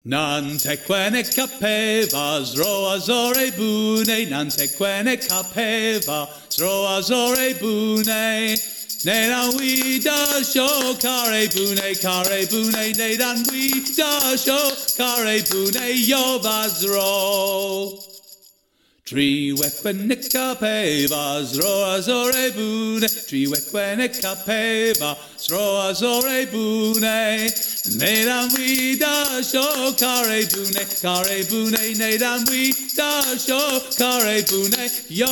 Nan tequene capeva, zroa zore bune, nan tequene capeva, zroa zore bune. Nedan we da show care bune, nedan we da show care bune, yovazro. Triwequene capeva, zroa zore bune, triwequene capeva, zroa zore bune. Nedan we da show care bune, nedan we da show care bune,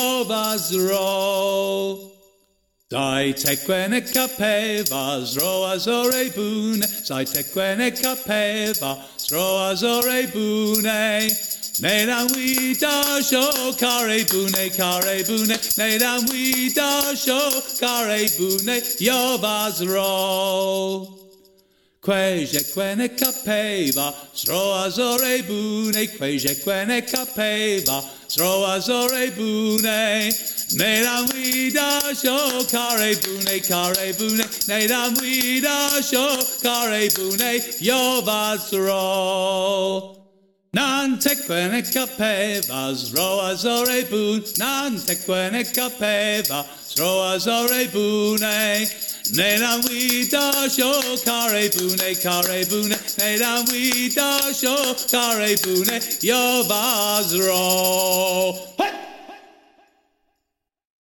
yovazro. Sai tequene capeva, zroa zore bune, sai tequene capeva, zroa zore bune. Nedan we da show care bune, nedan we da show care bune, yovazro. Quejequene capeva, zroa zore bune, quejequene capeva, zroa zore bune. Nedan we da show care bune, nedan we da show care bune, yovazro. Nan tequene capeva, zroa zore bune, nan tequene capeva, zroa zore bune. Nedan we da show care bune, nedan we da show care bune, yovazro.